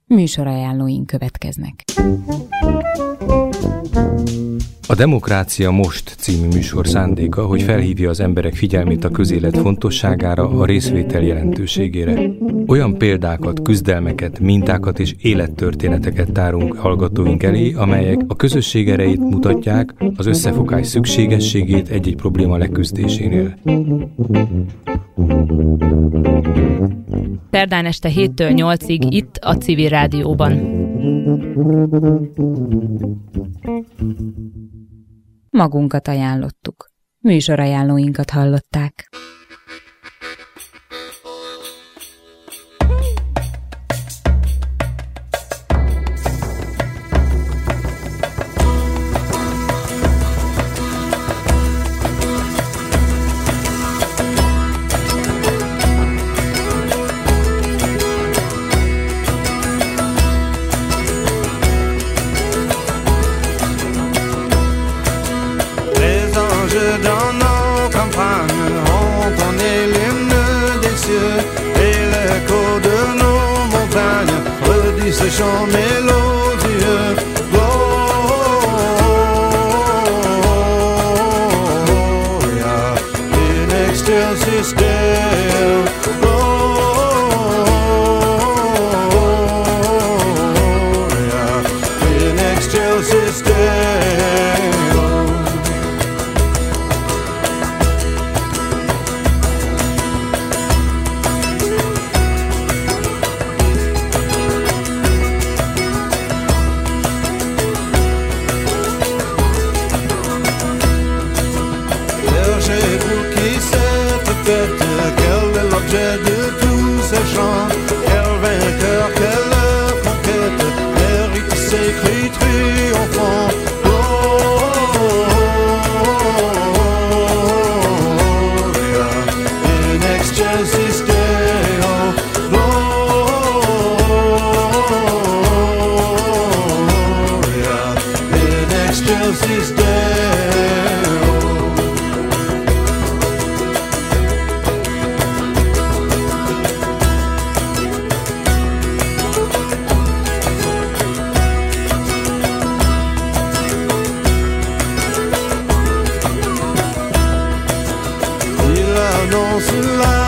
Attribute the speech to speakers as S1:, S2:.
S1: Műsorajánlóink következnek.
S2: A Demokrácia Most című műsor szándéka, hogy felhívja az emberek figyelmét a közélet fontosságára, a részvétel jelentőségére. Olyan példákat, küzdelmeket, mintákat és élettörténeteket tárunk hallgatóink elé, amelyek a közösség erejét mutatják, az összefogás szükségességét egy-egy probléma leküzdésénél.
S3: Szerdán este 7-től 8-ig itt a Civil Rádióban.
S1: Magunkat ajánlottuk. Műsorajánlóinkat hallották.
S4: Ce chant mélodieux, Gloria in excelsis Deo, Gloria in excelsis Deo. De tous ces chants, quel vainqueur, quelle conquête, mérite ses cris triomphants. Gloria in excelsis Deo, Gloria in excelsis Deo. La